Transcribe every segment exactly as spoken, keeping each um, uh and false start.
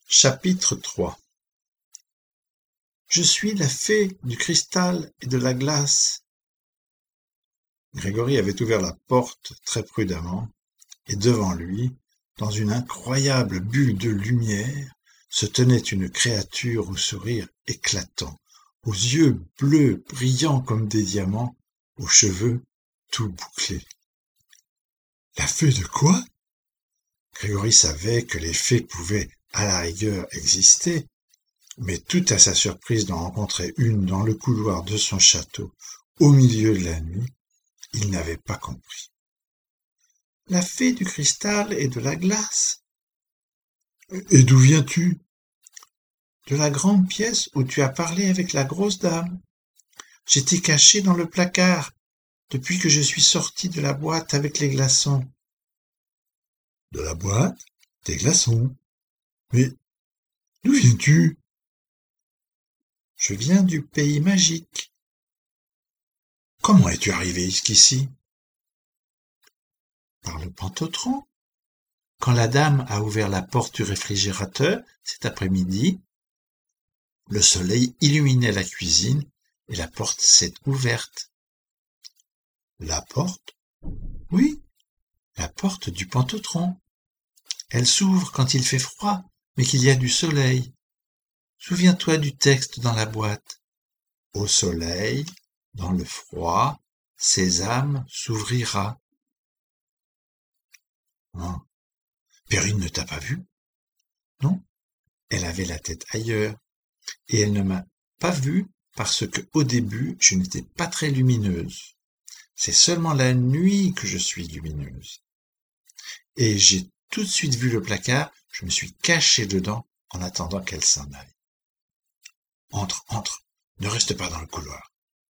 Chapitre trois. Je suis la fée du cristal et de la glace. Grégory avait ouvert la porte très prudemment, et devant lui, dans une incroyable bulle de lumière, se tenait une créature au sourire éclatant, aux yeux bleus brillants comme des diamants, aux cheveux tout bouclés. La fée de quoi? Grégory savait que les fées pouvaient à la rigueur exister, mais tout à sa surprise d'en rencontrer une dans le couloir de son château, au milieu de la nuit, il n'avait pas compris. La fée du cristal et de la glace. Et d'où viens-tu? De la grande pièce où tu as parlé avec la grosse dame. J'étais caché dans le placard, depuis que je suis sorti de la boîte avec les glaçons. De la boîte? Des glaçons? Mais d'où viens-tu? Je viens du pays magique. Comment es-tu arrivé jusqu'ici? Par le Pantotron. Quand la dame a ouvert la porte du réfrigérateur cet après-midi, le soleil illuminait la cuisine et la porte s'est ouverte. La porte? Oui, la porte du Pantotron. Elle s'ouvre quand il fait froid, mais qu'il y a du soleil. Souviens-toi du texte dans la boîte. Au soleil, dans le froid, Sésame s'ouvrira. Oh. Perrine ne t'a pas vu? Non, elle avait la tête ailleurs, et elle ne m'a pas vue parce que, au début, je n'étais pas très lumineuse. C'est seulement la nuit que je suis lumineuse. Et j'ai tout de suite vu le placard, je me suis caché dedans en attendant qu'elle s'en aille. Entre, entre, ne reste pas dans le couloir.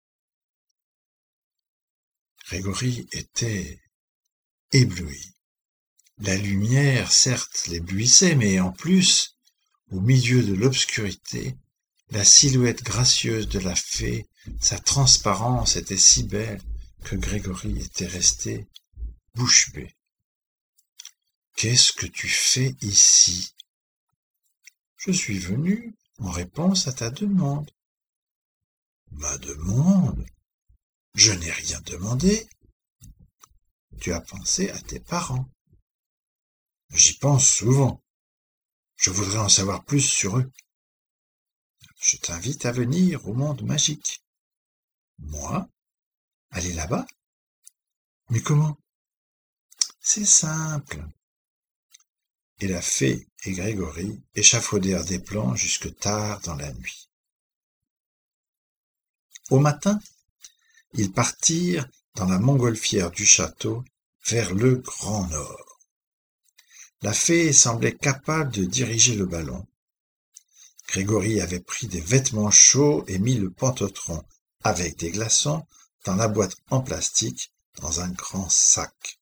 Grégory était ébloui. La lumière, certes, l'éblouissait, mais en plus, au milieu de l'obscurité, la silhouette gracieuse de la fée, sa transparence était si belle que Grégory était resté bouche bée. « Qu'est-ce que tu fais ici? » « Je suis venu en réponse à ta demande. »« Ma demande? Je n'ai rien demandé. »« Tu as pensé à tes parents. »« J'y pense souvent. Je voudrais en savoir plus sur eux. »« Je t'invite à venir au monde magique. »« Moi? Aller là-bas? Mais comment? »« C'est simple. » Et la fée et Grégory échafaudèrent des plans jusque tard dans la nuit. Au matin, ils partirent dans la montgolfière du château vers le Grand Nord. La fée semblait capable de diriger le ballon. Grégory avait pris des vêtements chauds et mis le Pantotron avec des glaçons dans la boîte en plastique dans un grand sac.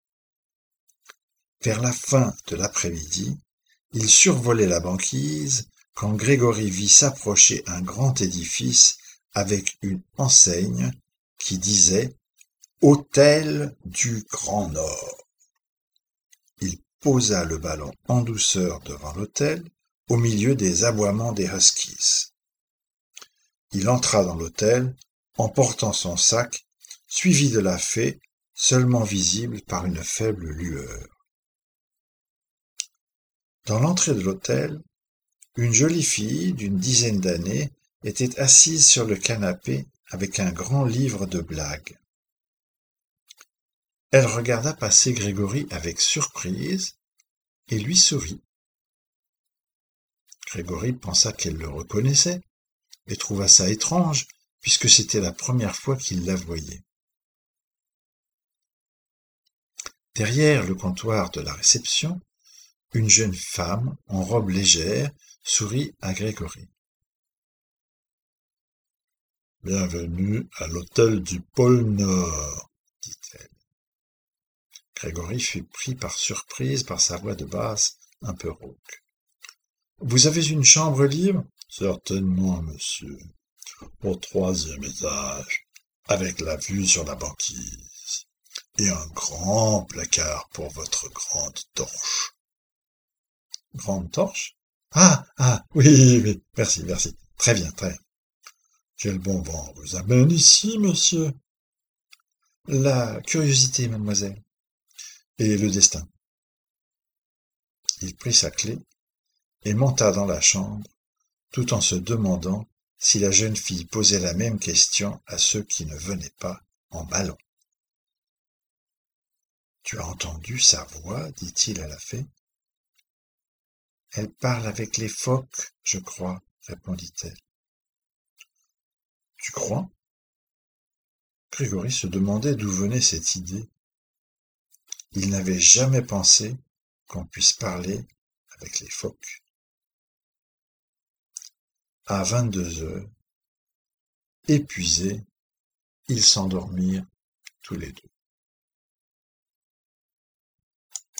Vers la fin de l'après-midi, il survolait la banquise quand Grégory vit s'approcher un grand édifice avec une enseigne qui disait « Hôtel du Grand Nord ». Il posa le ballon en douceur devant l'hôtel, au milieu des aboiements des huskies. Il entra dans l'hôtel en portant son sac, suivi de la fée, seulement visible par une faible lueur. Dans l'entrée de l'hôtel, une jolie fille d'une dizaine d'années était assise sur le canapé avec un grand livre de blagues. Elle regarda passer Grégory avec surprise et lui sourit. Grégory pensa qu'elle le reconnaissait et trouva ça étrange puisque c'était la première fois qu'il la voyait. Derrière le comptoir de la réception, une jeune femme en robe légère sourit à Grégory. « Bienvenue à l'hôtel du pôle Nord, » dit-elle. Grégory fut pris par surprise par sa voix de basse un peu rauque. « Vous avez une chambre libre? »« Certainement, monsieur. Au troisième étage, avec la vue sur la banquise. Et un grand placard pour votre grande torche. » Grande torche? Ah, ah, oui, oui, merci, merci. Très bien, très bien. Quel bon vent vous amène ici, monsieur? La curiosité, mademoiselle, et le destin. Il prit sa clé et monta dans la chambre, tout en se demandant si la jeune fille posait la même question à ceux qui ne venaient pas en ballon. « Tu as entendu sa voix ?» dit-il à la fée. « Elle parle avec les phoques, je crois, » répondit-elle. « Tu crois ?» Grégory se demandait d'où venait cette idée. Il n'avait jamais pensé qu'on puisse parler avec les phoques. À vingt-deux heures, épuisés, ils s'endormirent tous les deux.